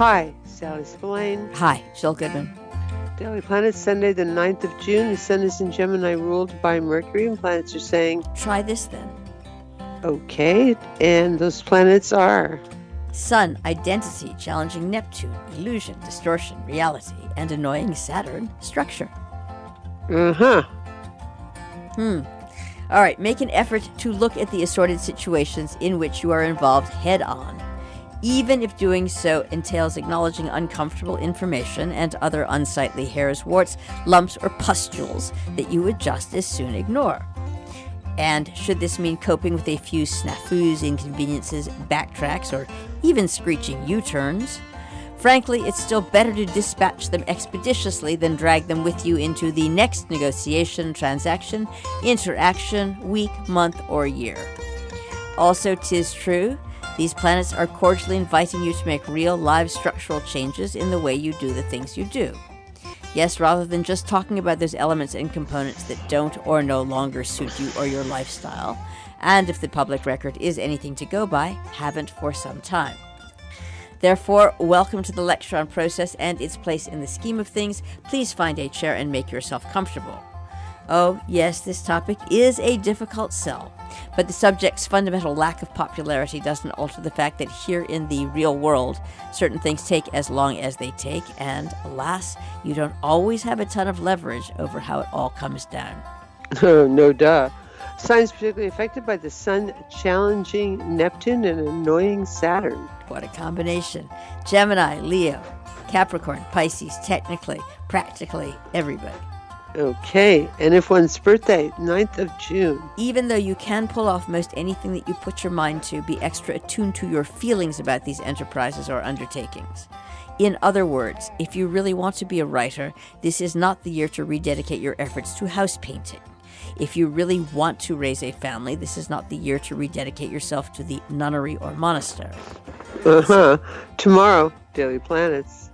Hi, Sally Spillane. Hi, Jill Goodman. Daily Planets, Sunday the 9th of June. The Sun is in Gemini, ruled by Mercury, and planets are saying, try this then. Okay, and those planets are? Sun, identity, challenging Neptune, illusion, distortion, reality, and annoying Saturn, structure. Uh-huh. All right, make an effort to look at the assorted situations in which you are involved head on, even if doing so entails acknowledging uncomfortable information and other unsightly hairs, warts, lumps, or pustules that you would just as soon ignore. And should this mean coping with a few snafus, inconveniences, backtracks, or even screeching U-turns, frankly, it's still better to dispatch them expeditiously than drag them with you into the next negotiation, transaction, interaction, week, month, or year. Also, 'tis true, these planets are cordially inviting you to make real, live structural changes in the way you do the things you do. Yes, rather than just talking about those elements and components that don't or no longer suit you or your lifestyle, and if the public record is anything to go by, haven't for some time. Therefore, welcome to the lecture on process and its place in the scheme of things. Please find a chair and make yourself comfortable. Oh, yes, this topic is a difficult sell, but the subject's fundamental lack of popularity doesn't alter the fact that here in the real world, certain things take as long as they take, and alas, you don't always have a ton of leverage over how it all comes down. No duh. Signs particularly affected by the Sun challenging Neptune and annoying Saturn. What a combination. Gemini, Leo, Capricorn, Pisces, technically, practically, everybody. Okay, and if one's birthday, 9th of June. Even though you can pull off most anything that you put your mind to, be extra attuned to your feelings about these enterprises or undertakings. In other words, if you really want to be a writer, this is not the year to rededicate your efforts to house painting. If you really want to raise a family, this is not the year to rededicate yourself to the nunnery or monastery. Tomorrow, Daily Planets.